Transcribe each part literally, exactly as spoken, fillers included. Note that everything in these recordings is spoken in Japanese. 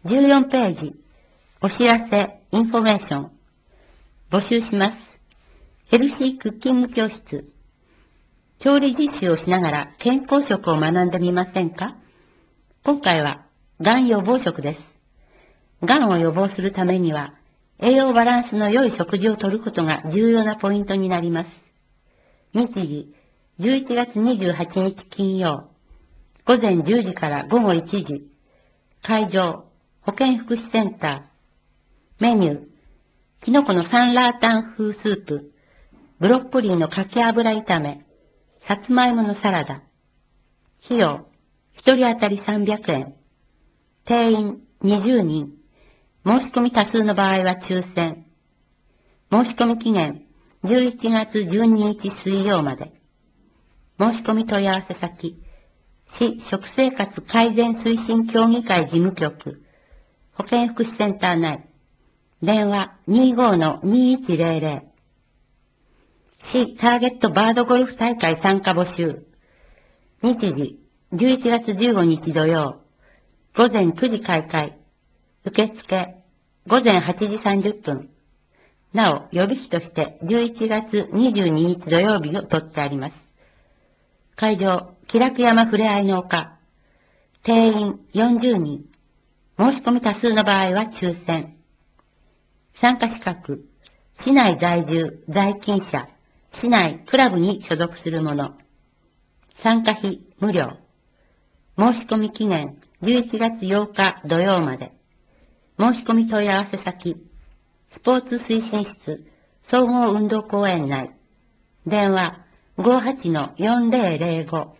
じゅうよんページ、お知らせ、インフォメーション。募集します。ヘルシークッキング教室。調理実習をしながら健康食を学んでみませんか？今回は、がん予防食です。がんを予防するためには、栄養バランスの良い食事をとることが重要なポイントになります。日時、じゅういちがつにじゅうはちにち金曜、午前じゅうじから午後いちじ、会場、保健福祉センター。メニュー、キノコのサンラータン風スープ、ブロッコリーのかけ油炒め、さつまいものサラダ。費用、一人当たりさんびゃくえん。定員にじゅうにん。申し込み多数の場合は抽選。申し込み期限、じゅういちがつじゅうににち水曜まで。申し込み問い合わせ先、市食生活改善推進協議会事務局、保健福祉センター内。電話 にじゅうごのにいちぜろぜろ。市ターゲットバードゴルフ大会参加募集。日時、じゅういちがつじゅうごにち土曜、午前くじ開会。受付、午前はちじさんじゅっぷん。なお、予備費としてじゅういちがつにじゅうににち土曜日を取ってあります。会場、気楽山ふれあいの丘。定員よんじゅうにん。申し込み多数の場合は抽選。参加資格、市内在住、在勤者、市内クラブに所属する者。参加費無料。申し込み期限じゅういちがつようか土曜まで。申し込み問い合わせ先、スポーツ推進室、総合運動公園内。電話 ごじゅうはちのよんぜろぜろご。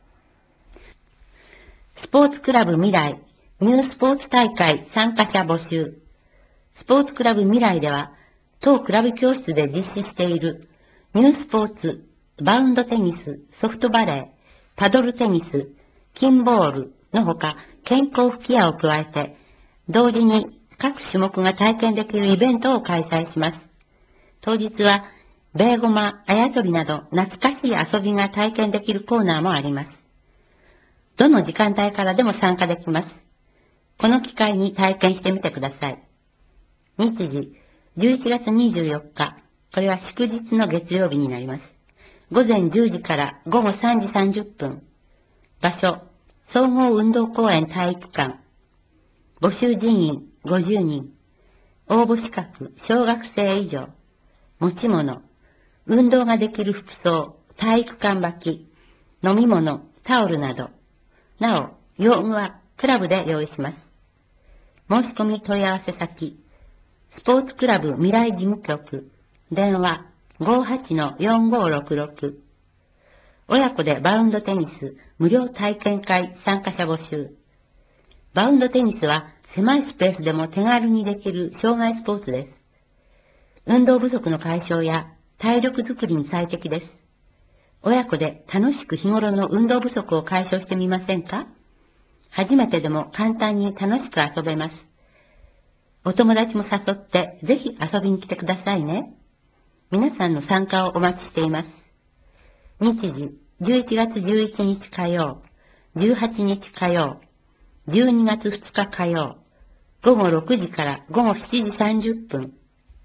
スポーツクラブ未来、ニュースポーツ大会参加者募集。スポーツクラブ未来では、当クラブ教室で実施しているニュースポーツ、バウンドテニス、ソフトバレー、パドルテニス、キンボールのほか健康吹き矢を加えて、同時に各種目が体験できるイベントを開催します。当日は、ベーゴマ、あやとりなど懐かしい遊びが体験できるコーナーもあります。どの時間帯からでも参加できます。この機会に体験してみてください。日時、じゅういちがつにじゅうよっか、これは祝日の月曜日になります。午前じゅうじから午後さんじさんじゅっぷん。場所、総合運動公園体育館。募集人員ごじゅうにん。応募資格、小学生以上。持ち物、運動ができる服装、体育館履き、飲み物、タオルなど。なお、用具はクラブで用意します。申し込み問い合わせ先、スポーツクラブ未来事務局、電話 ごじゅうはちのよんごろくろく。親子でバウンドテニス無料体験会参加者募集。バウンドテニスは狭いスペースでも手軽にできる障害スポーツです。運動不足の解消や体力づくりに最適です。親子で楽しく日頃の運動不足を解消してみませんか？初めてでも簡単に楽しく遊べます。お友達も誘ってぜひ遊びに来てくださいね。皆さんの参加をお待ちしています。日時、じゅういちがつじゅういちにち火曜、じゅうはちにち火曜、じゅうにがつふつか火曜、ごごろくじからごごしちじさんじゅっぷん。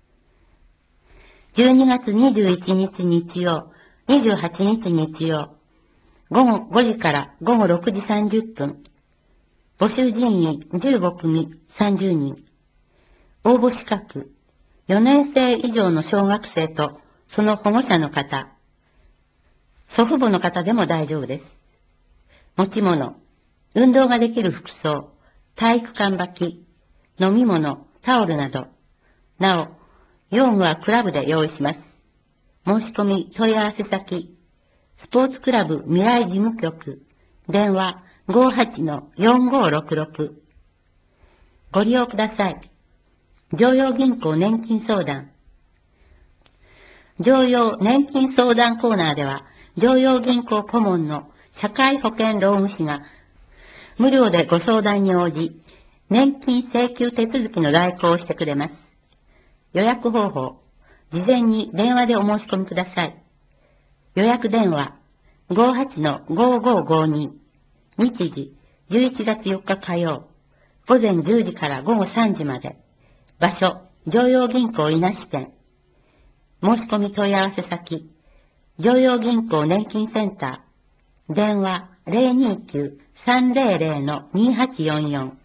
じゅうにがつにじゅういちにち日曜、にじゅうはちにち日曜、ごごごじからごごろくじさんじゅっぷん。募集人員じゅうごくみさんじゅうにん。応募資格、よねんせい以上の小学生とその保護者の方、祖父母の方でも大丈夫です。持ち物、運動ができる服装、体育館履き、飲み物、タオルなど。なお、用具はクラブで用意します。申し込み問い合わせ先、スポーツクラブ未来事務局、電話 ごじゅうはちのよんごろくろく。ご利用ください。常陽銀行年金相談。常陽年金相談コーナーでは、常陽銀行顧問の社会保険労務士が無料でご相談に応じ、年金請求手続きの代行をしてくれます。予約方法、事前に電話でお申し込みください。予約電話、ごじゅうはちのごごごに。日時、じゅういちがつよっか火曜、 午前じゅうじから午後さんじまで。場所、常陽銀行稲支店。申し込み問い合わせ先、常陽銀行年金センター。電話 ゼロにきゅう さんゼロゼロ にはちよんよん。